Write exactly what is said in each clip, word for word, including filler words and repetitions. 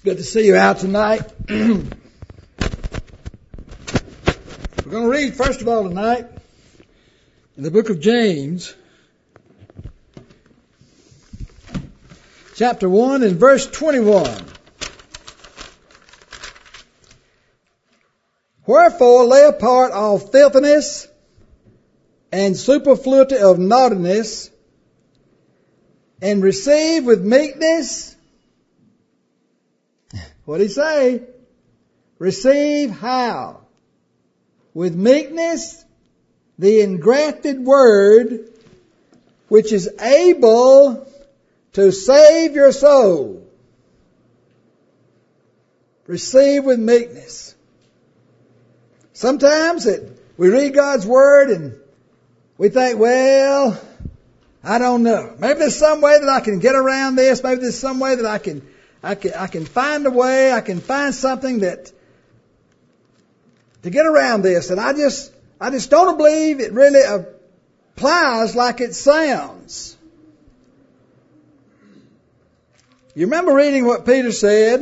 Good to see you out tonight. We're going to read, first of all, tonight in the book of James, chapter one and verse twenty-one. Wherefore lay apart all filthiness and superfluity of naughtiness, and receive with meekness. What did he say? Receive how? With meekness the engrafted word, which is able to save your soul. Receive with meekness. Sometimes it, we read God's word and we think, well, I don't know. Maybe there's some way that I can get around this. Maybe there's some way that I can I can, I can find a way, I can find something that, to get around this. And I just, I just don't believe it really applies like it sounds. You remember reading what Peter said?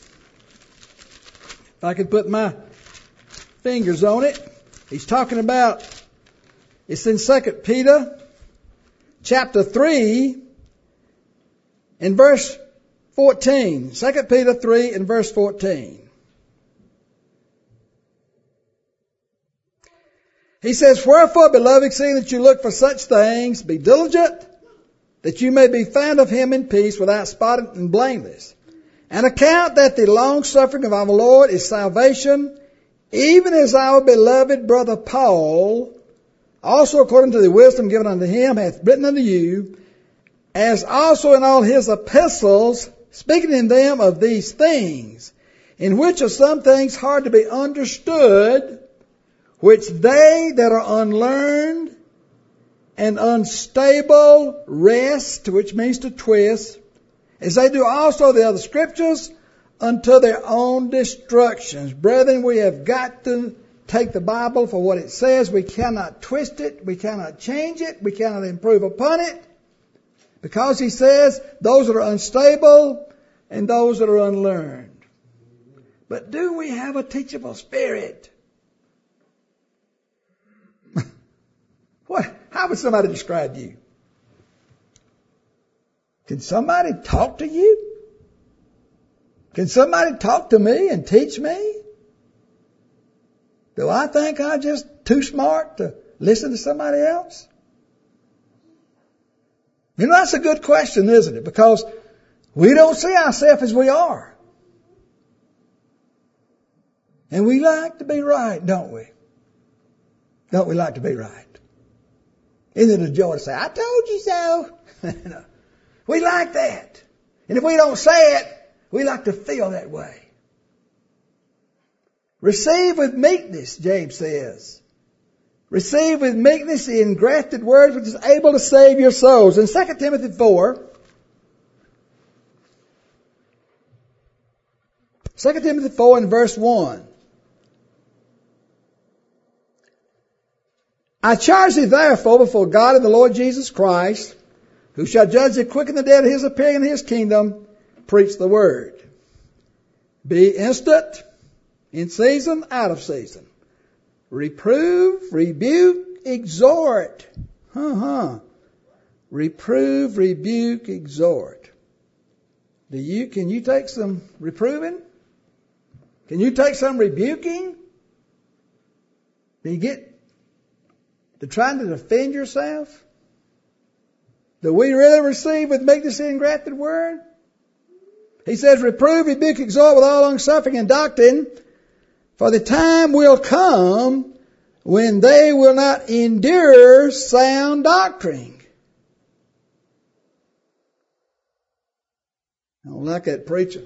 If I could put my fingers on it. He's talking about, it's in Second Peter, chapter three, in verse fourteen. Second Peter three and verse fourteen. He says, wherefore, beloved, seeing that you look for such things, be diligent, that you may be found of him in peace, without spot and blameless. And account that the long suffering of our Lord is salvation, even as our beloved brother Paul, also according to the wisdom given unto him, hath written unto you, as also in all his epistles, speaking in them of these things, in which are some things hard to be understood, which they that are unlearned and unstable wrest, which means to twist, as they do also the other scriptures, unto their own destructions. Brethren, we have got to take the Bible for what it says. We cannot twist it. We cannot change it. We cannot improve upon it. Because he says, those that are unstable and those that are unlearned. But do we have a teachable spirit? What? How would somebody describe you? Can somebody talk to you? Can somebody talk to me and teach me? Do I think I'm just too smart to listen to somebody else? You know, that's a good question, isn't it? Because we don't see ourselves as we are. And we like to be right, don't we? Don't we like to be right? Isn't it a joy to say, I told you so? No. We like that. And if we don't say it, we like to feel that way. Receive with meekness, James says. Receive with meekness the engrafted word which is able to save your souls. In Second Timothy four, Second Timothy four and verse one. I charge thee therefore before God and the Lord Jesus Christ, who shall judge the quick and the dead at his appearing in his kingdom, preach the word. Be instant, in season, out of season. Reprove, rebuke, exhort. Uh-huh. Reprove, rebuke, exhort. Do you, can you take some reproving? Can you take some rebuking? Do you get to trying to defend yourself? Do we really receive with meekness the engrafted word? He says, reprove, rebuke, exhort with all longsuffering and doctrine, for the time will come when they will not endure sound doctrine. I don't like that preacher.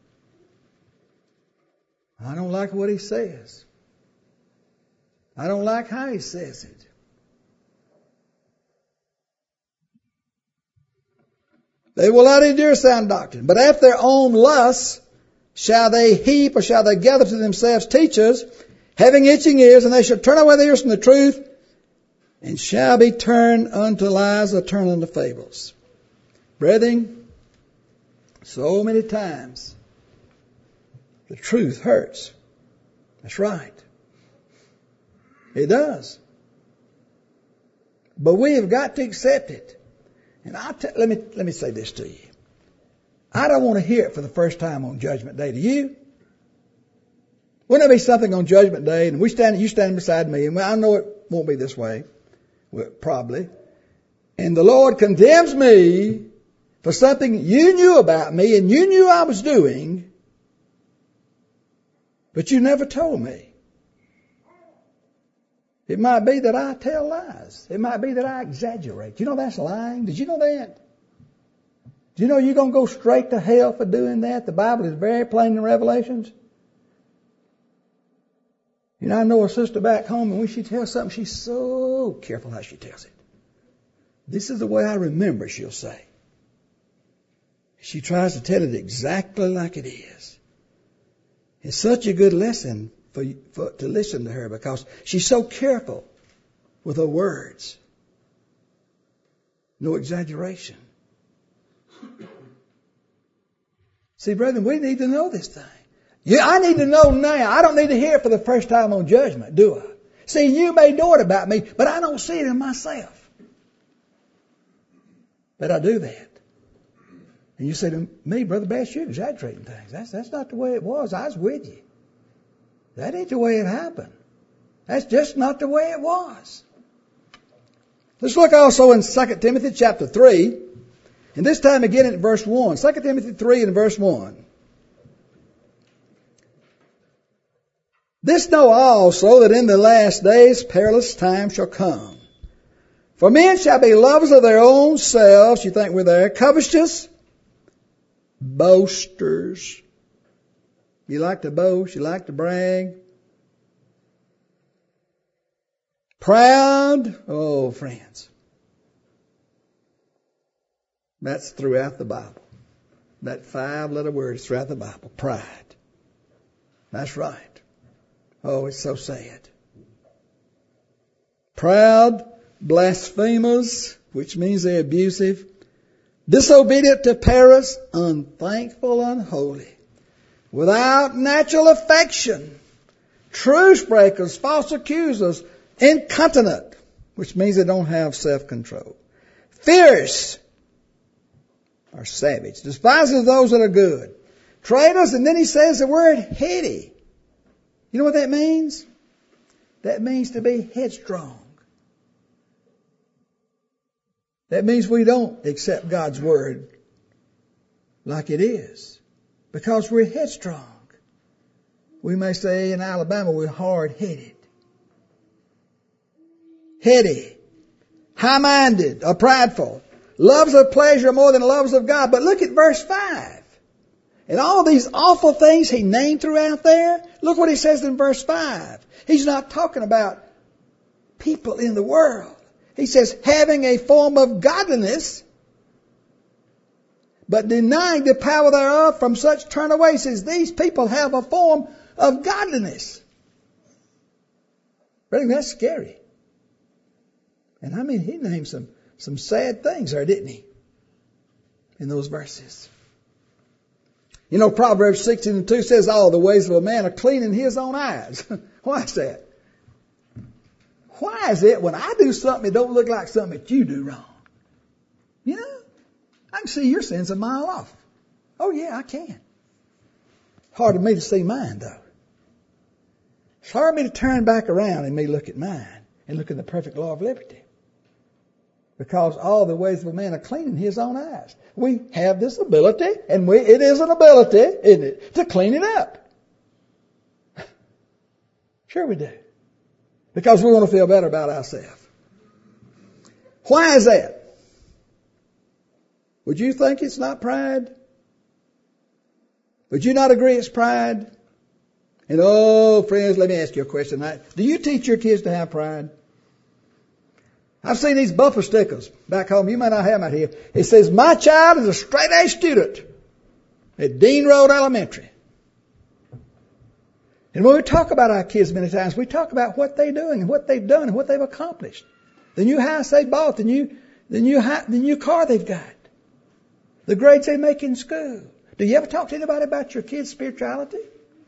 I don't like what he says. I don't like how he says it. They will not endure sound doctrine, but after their own lusts shall they heap, or shall they gather to themselves teachers, having itching ears, and they shall turn away their ears from the truth, and shall be turned unto lies, or turned unto fables. Brethren, so many times The truth hurts. That's right. It does. But we have got to accept it. And I t- let me let me say this to you. I don't want to hear it for the first time on Judgment Day. Do you? Wouldn't there be something on Judgment Day, and we stand, you stand beside me, and I know it won't be this way, well, probably, and the Lord condemns me for something you knew about me and you knew I was doing, but you never told me. It might be that I tell lies. It might be that I exaggerate. You know that's lying? Did you know that? Do you know you're going to go straight to hell for doing that? The Bible is very plain in Revelations. You know, I know a sister back home, and when she tells something, she's so careful how she tells it. This is the way I remember, she'll say. She tries to tell it exactly like it is. It's such a good lesson for, for to listen to her because she's so careful with her words. No exaggeration. See, brethren, we need to know this thing. Yeah, I need to know now. I don't need to hear it for the first time on Judgment, do I? See, you may know it about me, but I don't see it in myself. But I do that. And you say to me, Brother Bass, you're exaggerating things. That's, that's not the way it was. I was with you. That ain't the way it happened. That's just not the way it was. Let's look also in Second Timothy chapter three. And this time again at verse one. Second Timothy three and verse one. This know also that in the last days perilous times shall come. For men shall be lovers of their own selves. You think we're there? Covetous. Boasters. You like to boast. You like to brag. Proud. Oh, friends. That's throughout the Bible. That five-letter word is throughout the Bible. Pride. That's right. Oh, it's so sad. Proud, blasphemers, which means they're abusive, disobedient to parents, unthankful, unholy, without natural affection, truce breakers, false accusers, incontinent, which means they don't have self-control, fierce, or savage, despises those that are good, traitors, and then he says the word heady. You know what that means? That means to be headstrong. That means we don't accept God's word like it is because we're headstrong. We may say in Alabama we're hard-headed. Heady, high-minded, or prideful, loves of pleasure more than loves of God. But look at verse five. And all these awful things he named throughout there, look what he says in verse five. He's not talking about people in the world. He says, having a form of godliness, but denying the power thereof, from such turn away. He says, these people have a form of godliness. Really, that's scary. And I mean, he named some, some sad things there, didn't he? In those verses. You know, Proverbs sixteen and two says, all the ways of a man are clean in his own eyes. Why is that? Why is it when I do something, it don't look like something that you do wrong? You know, I can see your sins a mile off. Oh yeah, I can. Hard for me to see mine though. It's hard for me to turn back around and me look at mine and look at the perfect law of liberty. Because all the ways of a man are clean in his own eyes. We have this ability, and we, it is an ability, isn't it, to clean it up. Sure we do. Because we want to feel better about ourselves. Why is that? Would you think it's not pride? Would you not agree it's pride? And oh, friends, let me ask you a question. Do you teach your kids to have pride? I've seen these bumper stickers back home. You might not have them out here. It says, my child is a straight-A student at Dean Road Elementary. And when we talk about our kids many times, we talk about what they're doing and what they've done and what they've accomplished. The new house they bought, the new, the new, the new car they've got, the grades they make in school. Do you ever talk to anybody about your kids' spirituality?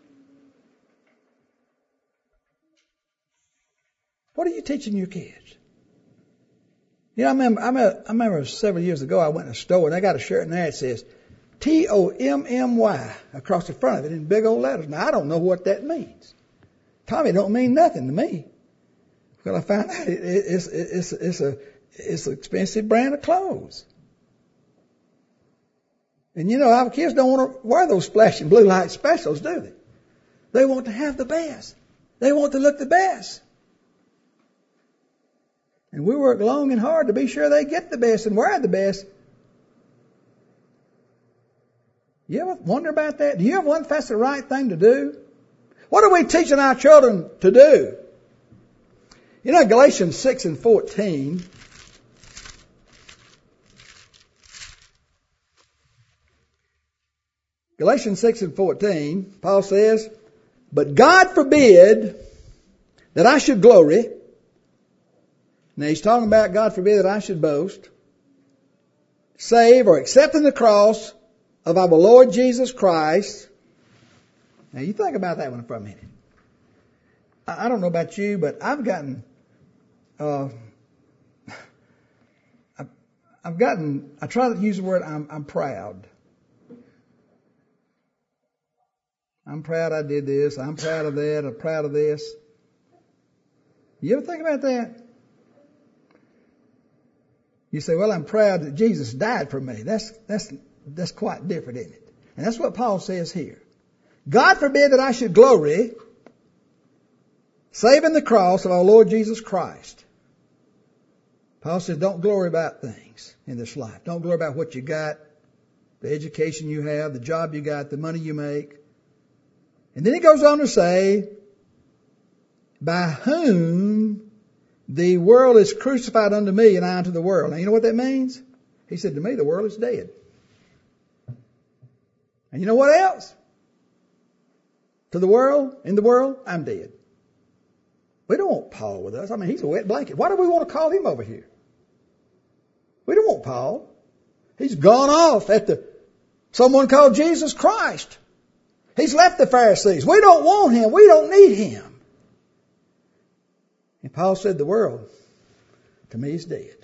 What are you teaching your kids? You know, I remember, I remember, I remember several years ago I went in a store and they got a shirt in there that says T O M M Y across the front of it in big old letters. Now, I don't know what that means. Tommy, it don't mean nothing to me. Well, I found out it, it, it's, it's, it's, a, it's an expensive brand of clothes. And you know, our kids don't want to wear those flashing blue light specials, do they? They want to have the best. They want to look the best. And we work long and hard to be sure they get the best and wear the best. You ever wonder about that? Do you ever wonder if that's the right thing to do? What are we teaching our children to do? You know, Galatians six and fourteen. Galatians six and fourteen, Paul says, but God forbid that I should glory. Now he's talking about God forbid that I should boast, save or accept in the cross of our Lord Jesus Christ. Now you think about that one for a minute. I, I don't know about you, but I've gotten, uh, I've, I've gotten, I try to use the word I'm, I'm proud. I'm proud I did this. I'm proud of that. I'm proud of this. You ever think about that? You say, well, I'm proud that Jesus died for me. That's, that's, that's quite different, isn't it? And that's what Paul says here. God forbid that I should glory, save in the cross of our Lord Jesus Christ. Paul says, don't glory about things in this life. Don't glory about what you got, the education you have, the job you got, the money you make. And then he goes on to say, by whom the world is crucified unto me and I unto the world. Now you know what that means? He said, to me the world is dead. And you know what else? To the world, in the world, I'm dead. We don't want Paul with us. I mean, he's a wet blanket. Why do we want to call him over here? We don't want Paul. He's gone off at the someone called Jesus Christ. He's left the Pharisees. We don't want him. We don't need him. And Paul said the world, to me, is dead.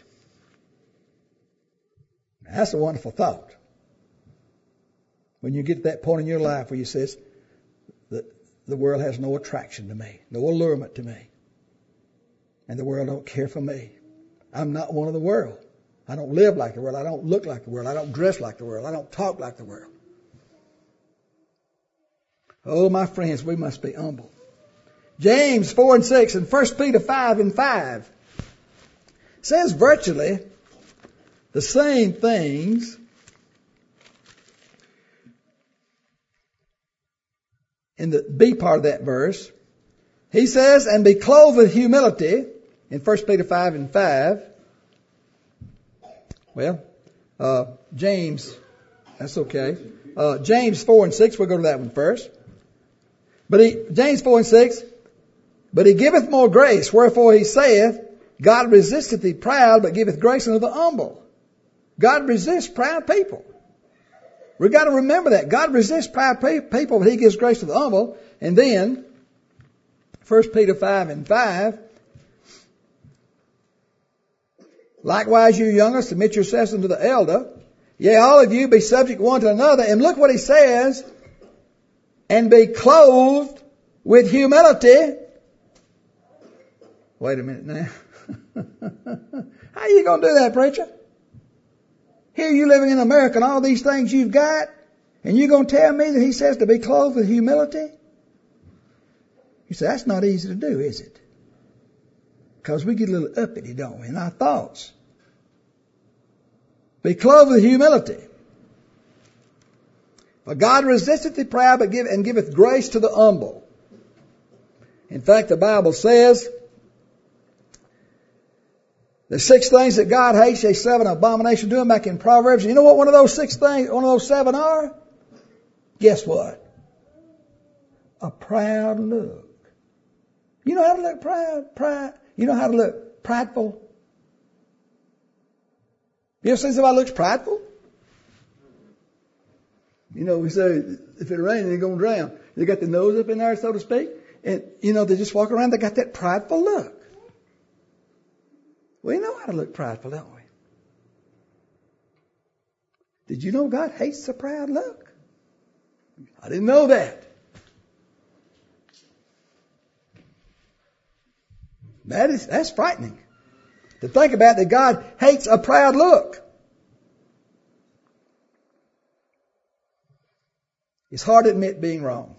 Now, that's a wonderful thought. When you get to that point in your life where you say, the, the world has no attraction to me, no allurement to me. And the world don't care for me. I'm not one of the world. I don't live like the world. I don't look like the world. I don't dress like the world. I don't talk like the world. Oh, my friends, we must be humble. James four and six and First Peter five and five says virtually the same things. In the B part of that verse, he says, and be clothed with humility in First Peter five and five. Well, uh, James, that's okay. Uh, James four and six, we'll go to that one first. But he, James four and six, but he giveth more grace, wherefore he saith, God resisteth the proud, but giveth grace unto the humble. God resists proud people. We've got to remember that. God resists proud people, but he gives grace to the humble. And then, First Peter five and five, likewise you younger, submit yourselves unto the elder. Yea, all of you be subject one to another. And look what he says, and be clothed with humility. Wait a minute now. How are you going to do that, preacher? Here you living in America and all these things you've got, and you're going to tell me that he says to be clothed with humility? You say, that's not easy to do, is it? Because we get a little uppity, don't we, in our thoughts. Be clothed with humility. For God resisteth the proud, but give, and giveth grace to the humble. In fact, the Bible says, the six things that God hates, they seven abominations to him, back in Proverbs. You know what one of those six things, one of those seven are? Guess what? A proud look. You know how to look proud? Pride. You know how to look prideful? You ever seen somebody looks prideful? You know, we say, if it rains, they're going to drown. They got the nose up in there, so to speak. And, you know, they just walk around, they got that prideful look. We know how to look prideful, don't we? Did you know God hates a proud look? I didn't know that. That is, that's frightening. To think about that God hates a proud look. It's hard to admit being wrong.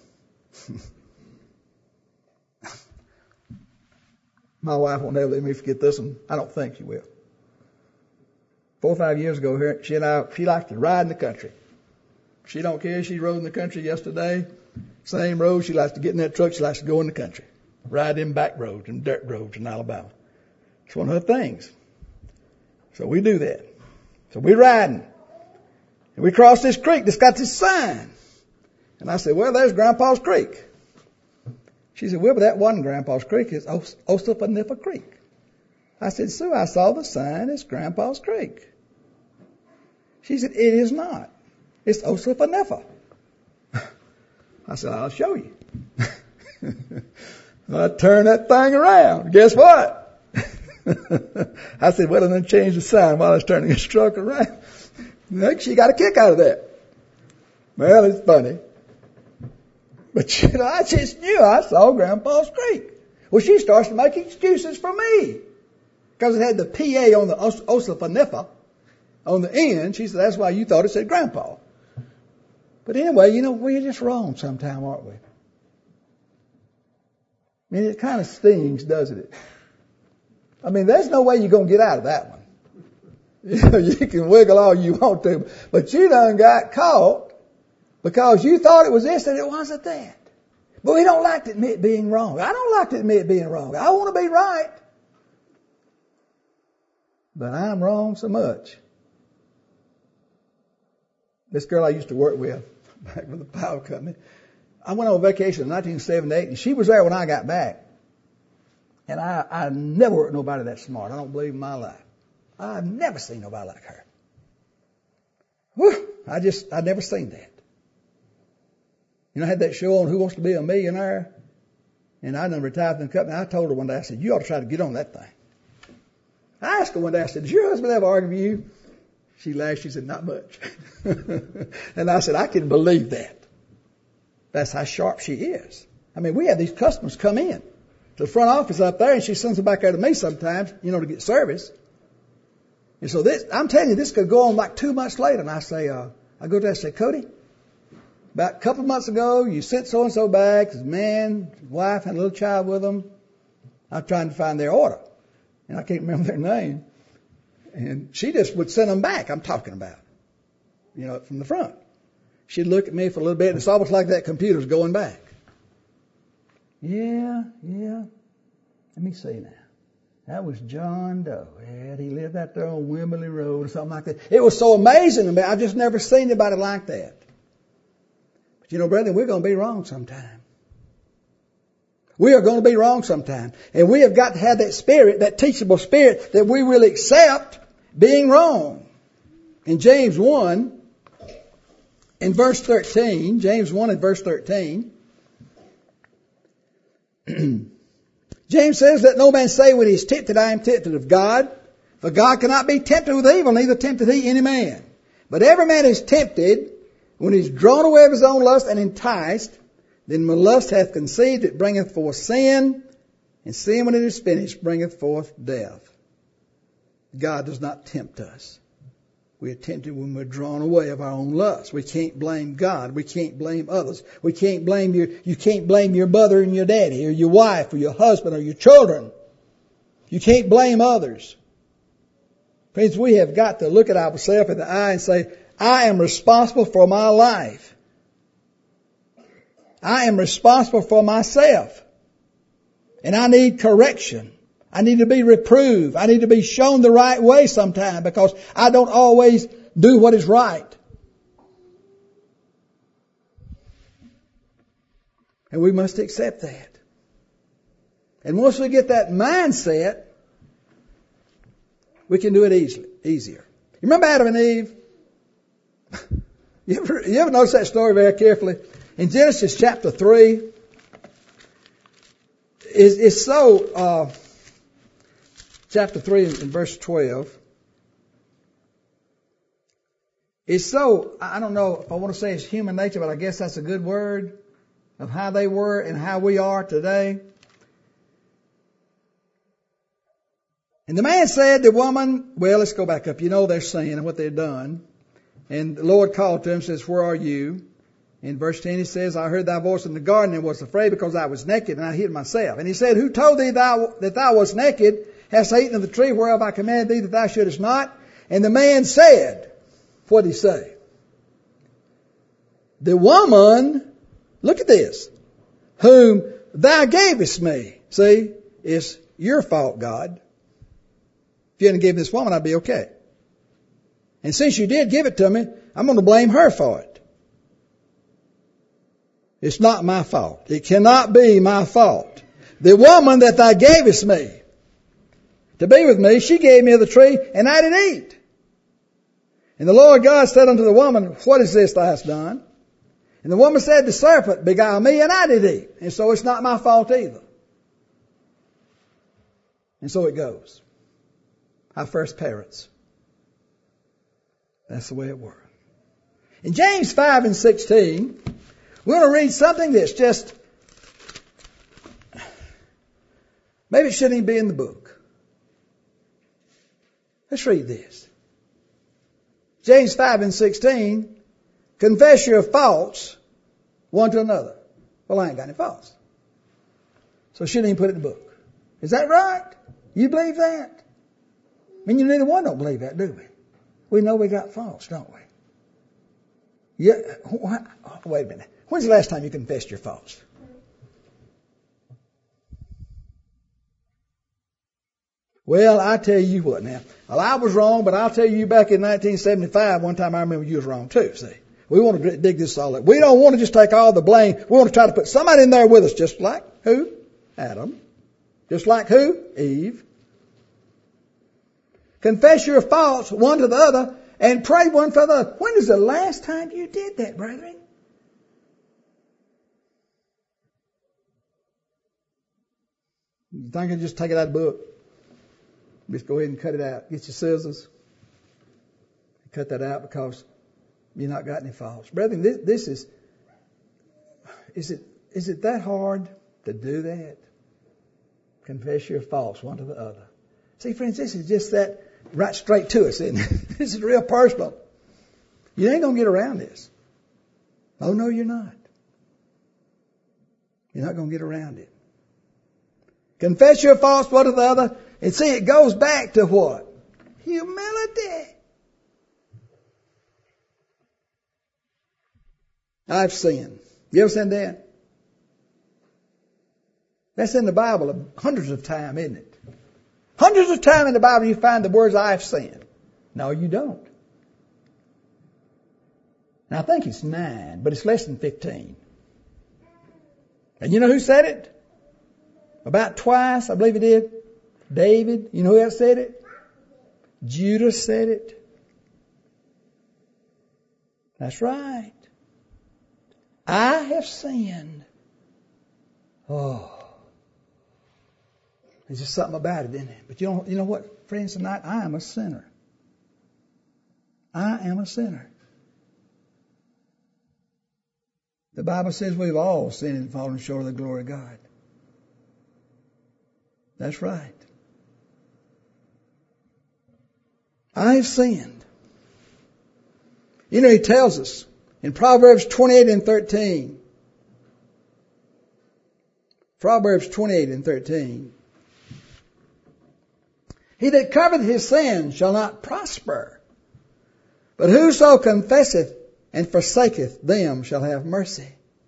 My wife won't ever let me forget this one. I don't think she will. Four or five years ago, her, she and I, she likes to ride in the country. She don't care. She rode in the country yesterday. Same road. She likes to get in that truck. She likes to go in the country. Ride in back roads and dirt roads in Alabama. It's one of her things. So we do that. So we're riding. And we cross this creek that's got this sign. And I said, well, there's Grandpa's Creek. She said, well, but that wasn't Grandpa's Creek. It's Os- Osapanipa Creek. I said, Sue, I saw the sign. It's Grandpa's Creek. She said, it is not. It's Osapanipa. I said, I'll show you. I turned that thing around. Guess what? I said, well, then change the sign while I was turning this truck around. She got a kick out of that. Well, it's funny. But, you know, I just knew I saw Grandpa's Creek. Well, she starts to make excuses for me. Because it had the P A on the Os- Osapanipa on the end. She said, that's why you thought it said Grandpa. But anyway, you know, we're just wrong sometime, aren't we? I mean, it kind of stings, doesn't it? I mean, there's no way you're going to get out of that one. You know, you can wiggle all you want to, but you done got caught because you thought it was this and it wasn't that. But we don't like to admit being wrong. I don't like to admit being wrong. I want to be right. But I'm wrong so much. This girl I used to work with back with the power company, I went on vacation in nineteen seventy-eight, and she was there when I got back. And I, I never worked with nobody that smart. I don't believe in my life. I've never seen nobody like her. Whew, I just, I'd never seen that. You know, I had that show on Who Wants to Be a Millionaire, and I done retired from the company. I told her one day, I said, you ought to try to get on that thing. I asked her one day, I said, does your husband ever argue with you? She laughed. She said, not much. And I said, I can believe that. That's how sharp she is. I mean, we have these customers come in to the front office up there, and she sends them back there to me sometimes, you know, to get service. And so this, I'm telling you, this could go on like two months later. And I say, uh, I go to her and say, Cody, about a couple of months ago, you sent so-and-so back. His man, his wife, had a little child with them. I'm trying to find their order. And I can't remember their name. And she just would send them back. I'm talking about, you know, from the front. She'd look at me for a little bit, and it's almost like that computer's going back. Yeah, yeah. Let me see now. That was John Doe. Yeah, he lived out there on Wimberley Road or something like that. It was so amazing to me. I've just never seen anybody like that. But you know, brethren, we're going to be wrong sometime. We are going to be wrong sometime. And we have got to have that spirit, that teachable spirit, that we will accept being wrong. In James one, in verse thirteen, James one and verse thirteen, James says, let no man say when he is tempted, I am tempted of God. For God cannot be tempted with evil, neither tempteth he any man. But every man is tempted when he is drawn away of his own lust and enticed. Then when lust hath conceived, it bringeth forth sin. And sin, when it is finished, bringeth forth death. God does not tempt us. We are tempted when we're drawn away of our own lust. We can't blame God. We can't blame others. We can't blame your, you can't blame your mother and your daddy or your wife or your husband or your children. You can't blame others. Friends, we have got to look at ourselves in the eye and say, I am responsible for my life. I am responsible for myself. And I need correction. I need to be reproved. I need to be shown the right way sometime because I don't always do what is right. And we must accept that. And once we get that mindset, we can do it easily, easier. You remember Adam and Eve? You ever, you ever notice that story very carefully? In Genesis chapter three, it's, it's so... Uh, chapter three and verse twelve. It's so, I don't know if I want to say it's human nature, but I guess that's a good word of how they were and how we are today. And the man said, the woman, well, let's go back up. You know their sin and what they've done. And the Lord called to him and says, where are you? In verse ten he says, I heard thy voice in the garden and was afraid because I was naked and I hid myself. And he said, who told thee thou, that thou wast naked? Hast thou eaten of the tree whereof I commanded thee that thou shouldest not? And the man said, what did he say? The woman, look at this, whom thou gavest me. See, it's your fault, God. If you hadn't given this woman, I'd be okay. And since you did give it to me, I'm going to blame her for it. It's not my fault. It cannot be my fault. The woman that thou gavest me to be with me, she gave me of the tree, and I did eat. And the Lord God said unto the woman, what is this thou hast done? And the woman said, the serpent beguiled me, and I did eat. And so it's not my fault either. And so it goes. Our first parents. That's the way it works. In James five and sixteen, we're going to read something that's just, maybe it shouldn't even be in the book. Let's read this. James five and sixteen, confess your faults one to another. Well, I ain't got any faults. So I shouldn't even put it in the book. Is that right? You believe that? I mean, you neither one don't believe that, do we? We know we got faults, don't we? Yeah. Wait a minute. When's the last time you confessed your faults? Well, I tell you what now. Well, I was wrong, but I'll tell you back in nineteen seventy-five, one time I remember you was wrong too, see. We want to dig this all up. We don't want to just take all the blame. We want to try to put somebody in there with us, just like who? Adam. Just like who? Eve. Confess your faults one to the other and pray one for the other. When is the last time you did that, brethren? You think I just take it out of the book? Just go ahead and cut it out. Get your scissors. Cut that out because you've not got any faults. Brethren, this, this is, is it, is it that hard to do that? Confess your faults one to the other. See, friends, this is just that right straight to us, isn't it? This is real personal. You ain't going to get around this. Oh, no, you're not. You're not going to get around it. Confess your faults one to the other. And see, it goes back to what? Humility. I've sinned. You ever seen that? That's in the Bible hundreds of times, isn't it? Hundreds of times in the Bible you find the words, I've sinned. No, you don't. Now, I think it's nine, but it's less than fifteen. And you know who said it? About twice, I believe it did. David. You know who else said it? Judas said it. That's right. I have sinned. Oh. There's just something about it, isn't it? But you know, you know what, friends, tonight, I am a sinner. I am a sinner. The Bible says we've all sinned and fallen short of the glory of God. That's right. I have sinned. You know, he tells us in Proverbs twenty-eight and thirteen. Proverbs twenty-eight and thirteen. He that covereth his sins shall not prosper, but whoso confesseth and forsaketh them shall have mercy.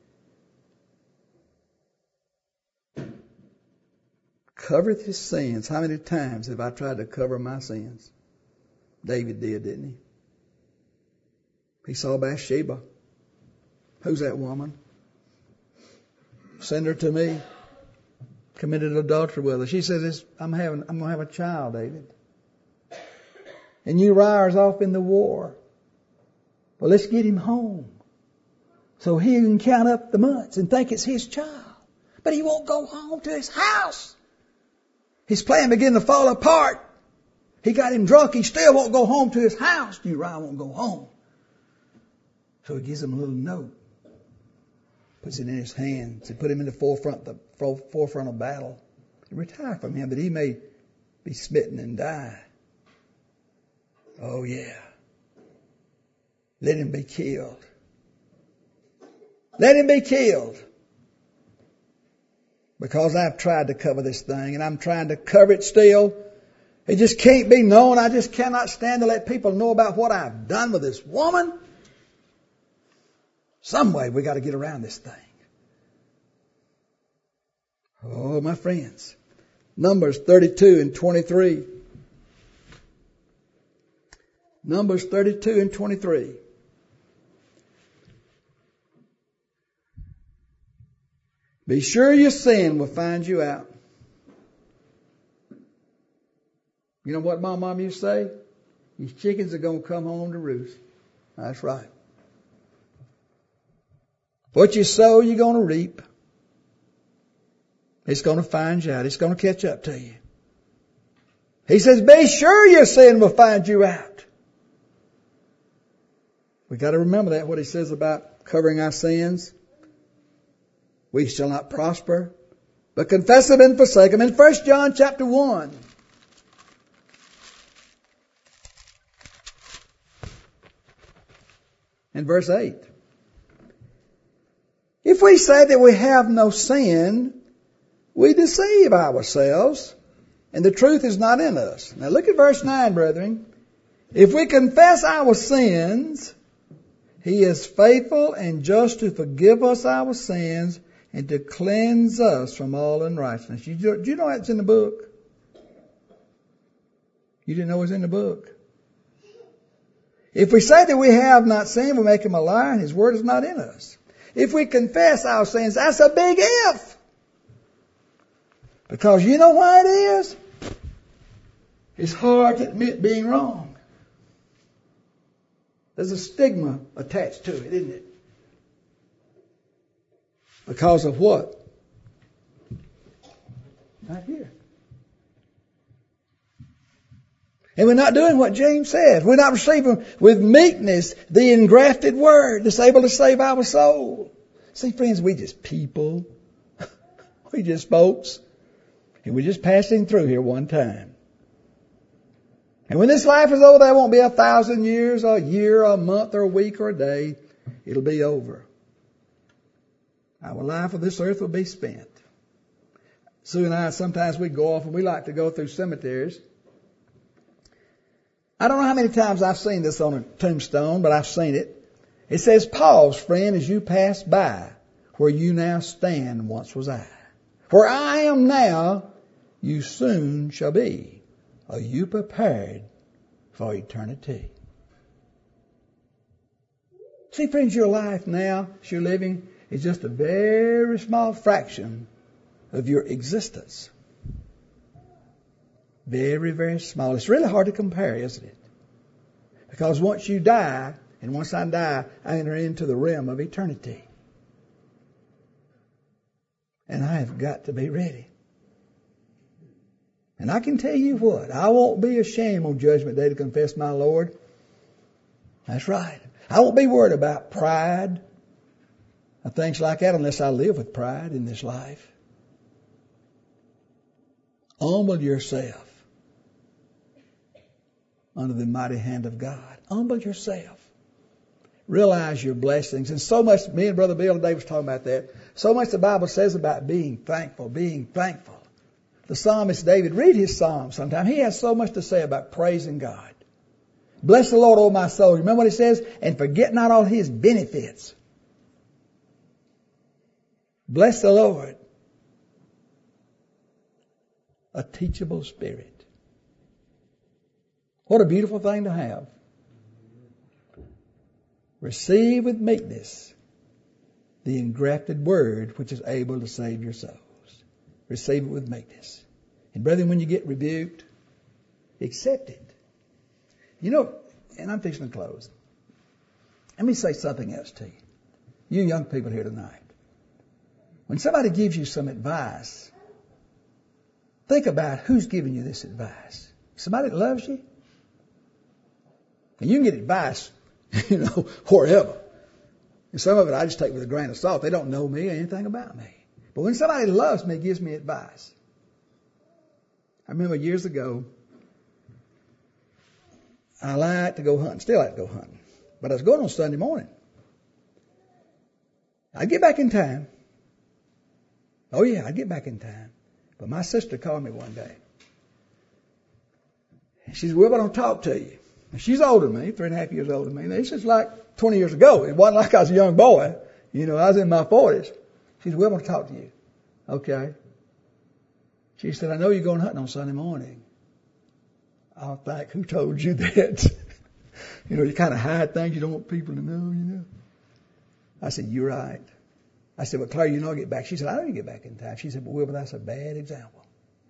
Covereth his sins. How many times have I tried to cover my sins? David did, didn't he? He saw Bathsheba. Who's that woman? Send her to me. Committed adultery with her. She says, I'm having, I'm going to have a child, David. And Uriah's off in the war. Well, let's get him home so he can count up the months and think it's his child. But he won't go home to his house. His plan began to fall apart. He got him drunk. He still won't go home to his house. Uriah won't go home. So he gives him a little note. Puts it in his hands. He put him in the forefront, the forefront of battle. Retire from him that he may be smitten and die. Oh yeah. Let him be killed. Let him be killed. Because I've tried to cover this thing and I'm trying to cover it still. It just can't be known. I just cannot stand to let people know about what I've done with this woman. Some way we got to get around this thing. Oh, my friends. Numbers thirty-two and twenty-three. Numbers thirty-two and twenty-three. Be sure your sin will find you out. You know what my mom used to say? These chickens are going to come home to roost. That's right. What you sow, you're going to reap. It's going to find you out. It's going to catch up to you. He says, be sure your sin will find you out. We got to remember that, what he says about covering our sins. We shall not prosper, but confess them and forsake them. In First John chapter one. In verse eight. If we say that we have no sin, we deceive ourselves, and the truth is not in us. Now look at verse nine, brethren. If we confess our sins, He is faithful and just to forgive us our sins and to cleanse us from all unrighteousness. You, do you know that's in the book? You didn't know it was in the book? If we say that we have not sinned, we make Him a liar, and His word is not in us. If we confess our sins, that's a big if. Because you know why it is? It's hard to admit being wrong. There's a stigma attached to it, isn't it? Because of what? Right here. And we're not doing what James says. We're not receiving with meekness the engrafted word that's able to save our soul. See, friends, we just people. We just folks. And we're just passing through here one time. And when this life is over, there won't be a thousand years, or a year, or a month, or a week, or a day. It'll be over. Our life on this earth will be spent. Sue and I, sometimes we go off and we like to go through cemeteries. I don't know how many times I've seen this on a tombstone, but I've seen it. It says, pause, friend, as you pass by. Where you now stand once was I. Where I am now, you soon shall be. Are you prepared for eternity? See, friends, your life now, as you're living, is just a very small fraction of your existence. Very, very small. It's really hard to compare, isn't it? Because once you die, and once I die, I enter into the realm of eternity. And I have got to be ready. And I can tell you what, I won't be ashamed on Judgment Day to confess my Lord. That's right. I won't be worried about pride or things like that unless I live with pride in this life. Humble yourself under the mighty hand of God. Humble yourself. Realize your blessings. And so much, me and Brother Bill today was talking about that. So much the Bible says about being thankful, being thankful. The psalmist David, read his psalm sometime. He has so much to say about praising God. Bless the Lord, O my soul. Remember what he says? And forget not all His benefits. Bless the Lord. A teachable spirit. What a beautiful thing to have. Receive with meekness the engrafted word which is able to save your souls. Receive it with meekness. And brethren, when you get rebuked, accept it. You know, and I'm fixing to close. Let me say something else to you. You young people here tonight. When somebody gives you some advice, Think about who's giving you this advice. Somebody that loves you? And you can get advice, you know, wherever. And some of it I just take with a grain of salt. They don't know me or anything about me. But when somebody loves me, gives me advice. I remember years ago, I like to go hunting, still like to go hunting. But I was going on Sunday morning. I'd get back in time. Oh yeah, I'd get back in time. But my sister called me one day. She said, "Well, I don't talk to you." And she's older than me, three and a half years older than me. This is like twenty years ago. It wasn't like I was a young boy. You know, I was in my forties. She said, "Well, I want to talk to you." Okay. She said, "I know you're going hunting on Sunday morning." I was like, "Who told you that?" You know, you kind of hide things you don't want people to know, you know. I said, "You're right." I said, "But Claire, you know I get back." She said, "I know you get back in time." She said, "But Will, but that's a bad example."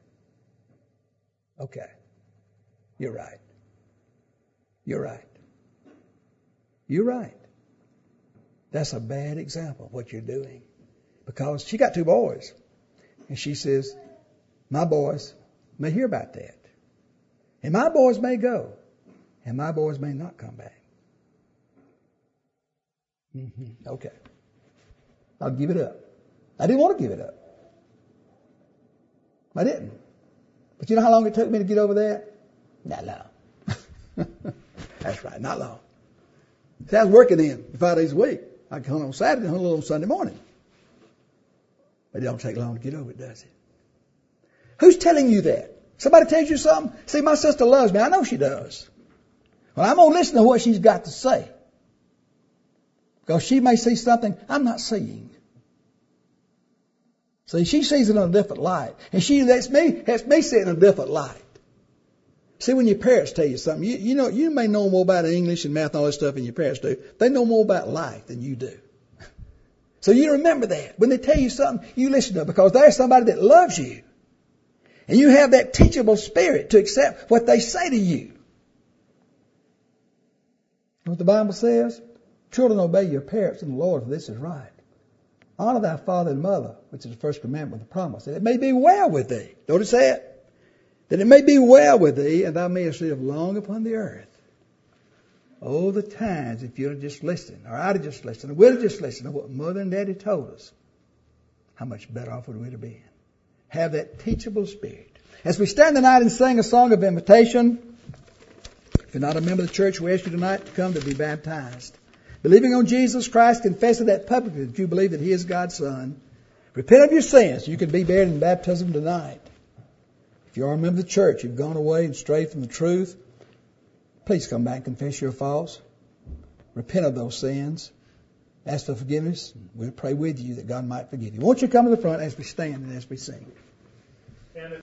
Okay. You're right. You're right. You're right. That's a bad example of what you're doing. Because she got two boys. And she says, my boys may hear about that. And my boys may go. And my boys may not come back. Mm-hmm. Okay. I'll give it up. I didn't want to give it up. I didn't. But you know how long it took me to get over that? Not long. That's right, not long. See, I was working in five days a week. I could hunt on Saturday, hunt a little on Sunday morning. But it don't take long to get over it, does it? Who's telling you that? Somebody tells you something? See, my sister loves me. I know she does. Well, I'm going to listen to what she's got to say. Because she may see something I'm not seeing. See, she sees it in a different light. And she lets me, lets me see it in a different light. See, when your parents tell you something, you, you know, you may know more about English and math and all this stuff than your parents do. They know more about life than you do. So you remember that. When they tell you something, you listen to it because there's somebody that loves you. And you have that teachable spirit to accept what they say to you. What the Bible says? Children, obey your parents in the Lord, for this is right. Honor thy father and mother, which is the first commandment with the promise, that it may be well with thee. Don't it say it? That it may be well with thee, and thou mayest live long upon the earth. Oh, the times if you'd have just listened, or I'd have just listened, or we'd have just listened to what Mother and Daddy told us, how much better off would we have been? Have that teachable spirit. As we stand tonight and sing a song of invitation, if you're not a member of the church, we ask you tonight to come to be baptized. Believing on Jesus Christ, confessing that publicly that you believe that He is God's Son. Repent of your sins. You can be buried in baptism tonight. If you are a member of the church, you've gone away and strayed from the truth, please come back and confess your faults. Repent of those sins. Ask for forgiveness. We'll pray with you that God might forgive you. Won't you come to the front as we stand and as we sing?